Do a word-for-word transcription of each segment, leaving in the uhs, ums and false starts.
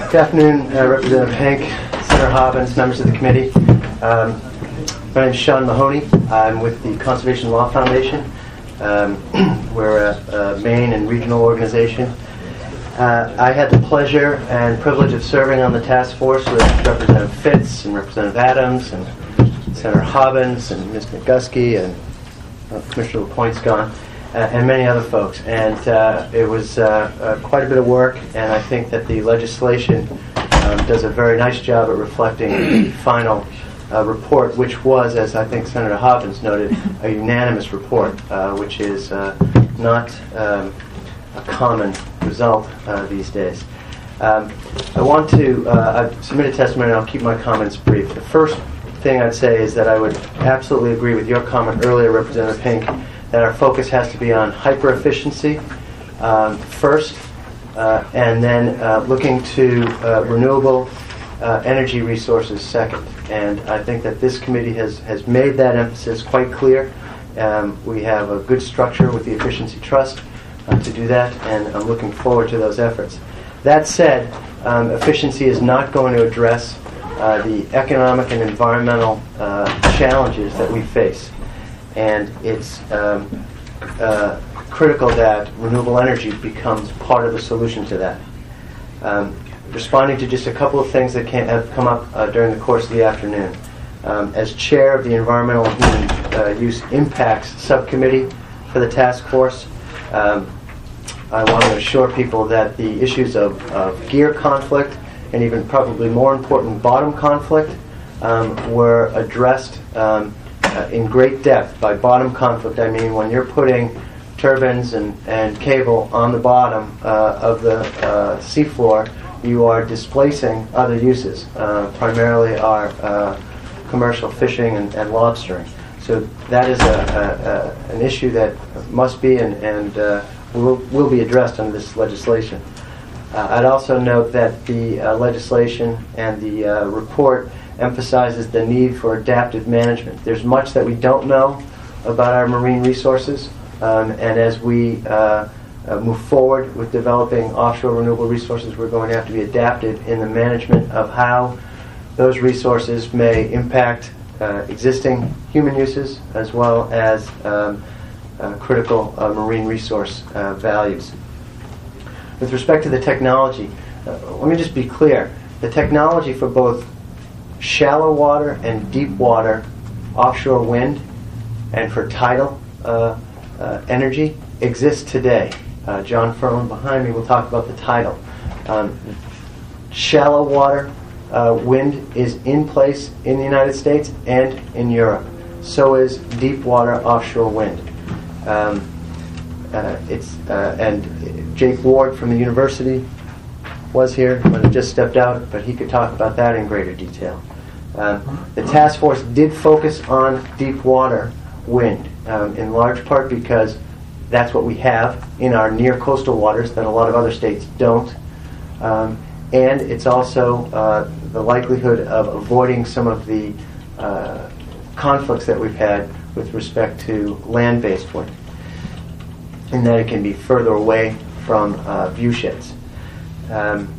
Good afternoon, uh, Representative Hank, Senator Hobbins, members of the committee. Um, my name is Sean Mahoney. I'm with the Conservation Law Foundation. Um, we're a, a Maine and regional organization. Uh, I had the pleasure and privilege of serving on the task force with Representative Fitz and Representative Adams and Senator Hobbins and Miz McGusky and uh, Commissioner LaPointe's gone. Uh, and many other folks, and uh, it was uh, uh, quite a bit of work, and I think that the legislation um, does a very nice job at reflecting the final uh, report, which was, as I think Senator Hobbins noted, a unanimous report, uh, which is uh, not um, a common result uh, these days. Um, I want to uh, I've submitted testimony, and I'll keep my comments brief. The first thing I'd say is that I would absolutely agree with your comment earlier, Representative Pink, that our focus has to be on hyper-efficiency um, first, uh, and then uh, looking to uh, renewable uh, energy resources second. And I think that this committee has, has made that emphasis quite clear. Um, we have a good structure with the Efficiency Trust uh, to do that, and I'm looking forward to those efforts. That said, um, efficiency is not going to address uh, the economic and environmental uh, challenges that we face. And it's um, uh, critical that renewable energy becomes part of the solution to that. Um, responding to just a couple of things that can, have come up uh, during the course of the afternoon. Um, as chair of the Environmental and Human uh, Use Impacts Subcommittee for the task force, um, I want to assure people that the issues of, of gear conflict, and even probably more important, bottom conflict, um, were addressed um, Uh, in great depth. By bottom conflict, I mean when you're putting turbines and, and cable on the bottom uh, of the uh, seafloor, you are displacing other uses, uh, primarily our uh, commercial fishing and, and lobstering. So that is a, a, a, an issue that must be and, and uh, will, will be addressed under this legislation. Uh, I'd also note that the uh, legislation and the uh, report emphasizes the need for adaptive management. There's much that we don't know about our marine resources, um, and as we uh, uh, move forward with developing offshore renewable resources, we're going to have to be adaptive in the management of how those resources may impact uh, existing human uses as well as um, uh, critical uh, marine resource uh, values. With respect to the technology, uh, let me just be clear. The technology for both shallow water and deep water offshore wind and for tidal uh, uh, energy exists today. Uh, John Furlan behind me will talk about the tidal. Um, shallow water uh, wind is in place in the United States and in Europe. So is deep water offshore wind. Um, uh, it's uh, and Jake Ward from the university was here, but have just stepped out, but he could talk about that in greater detail. Um, the task force did focus on deep water wind, um, in large part because that's what we have in our near coastal waters that a lot of other states don't. Um, and it's also uh, the likelihood of avoiding some of the uh, conflicts that we've had with respect to land-based wind, in that it can be further away from uh, viewsheds. Um,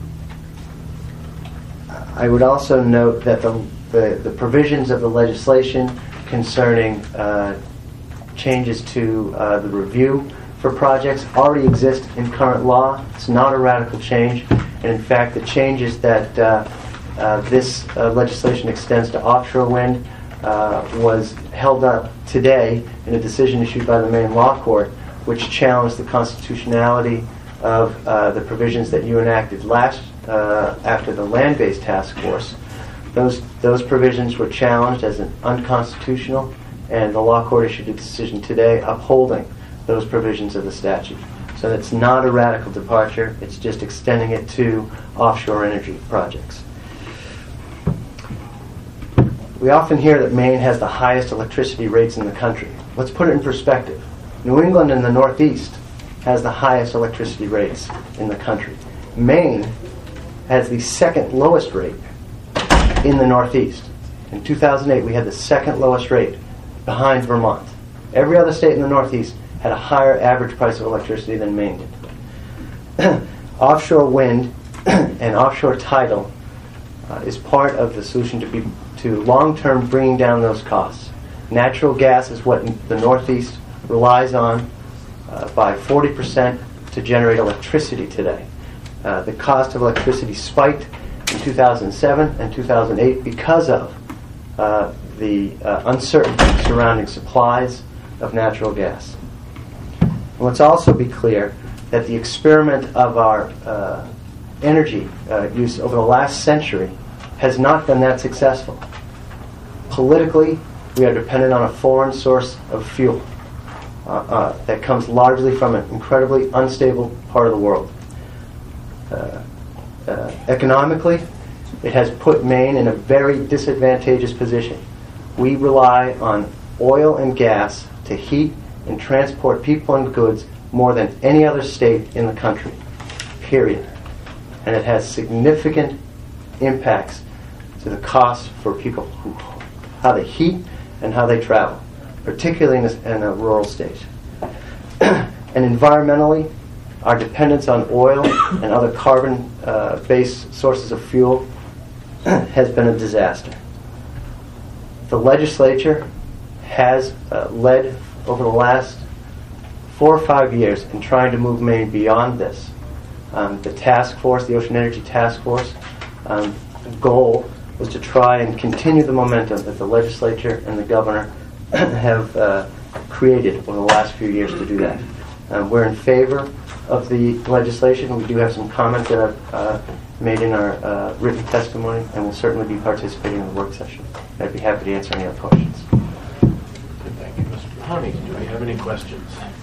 I would also note that the, the, the provisions of the legislation concerning uh, changes to uh, the review for projects already exist in current law. It's not a radical change. And in fact, the changes that uh, uh, this uh, legislation extends to offshore wind uh, was held up today in a decision issued by the Maine Law Court, which challenged the constitutionality of uh, the provisions that you enacted last uh, after the land-based task force. Those those provisions were challenged as an unconstitutional, and the law court issued a decision today upholding those provisions of the statute. So it's not a radical departure, it's just extending it to offshore energy projects. We often hear that Maine has the highest electricity rates in the country. Let's put it in perspective. New England in the Northeast has the highest electricity rates in the country. Maine has the second lowest rate in the Northeast. In two thousand eight, we had the second lowest rate behind Vermont. Every other state in the Northeast had a higher average price of electricity than Maine did. Offshore wind and offshore tidal uh, is part of the solution to be to long-term bringing down those costs. Natural gas is what the Northeast relies on uh, by forty percent to generate electricity today. Uh, the cost of electricity spiked in two thousand seven and two thousand eight because of uh, the uh, uncertainty surrounding supplies of natural gas. And let's also be clear that the experiment of our uh, energy uh, use over the last century has not been that successful. Politically, we are dependent on a foreign source of fuel uh, uh, that comes largely from an incredibly unstable part of the world. Uh, uh, economically, it has put Maine in a very disadvantageous position. We rely on oil and gas to heat and transport people and goods more than any other state in the country, period. And it has significant impacts to the costs for people, who, how they heat and how they travel, particularly in, this, in a rural state. And environmentally, our dependence on oil and other carbon-based uh, sources of fuel has been a disaster. The legislature has uh, led over the last four or five years in trying to move Maine beyond this. Um, the task force, the Ocean Energy Task Force, um, goal was to try and continue the momentum that the legislature and the governor have uh, created over the last few years to do that. Um, we're in favor of the legislation. We do have some comments that I've uh, made in our uh, written testimony, and we'll certainly be participating in the work session. I'd be happy to answer any other questions. Thank you, Mister Honey. Do we have any questions?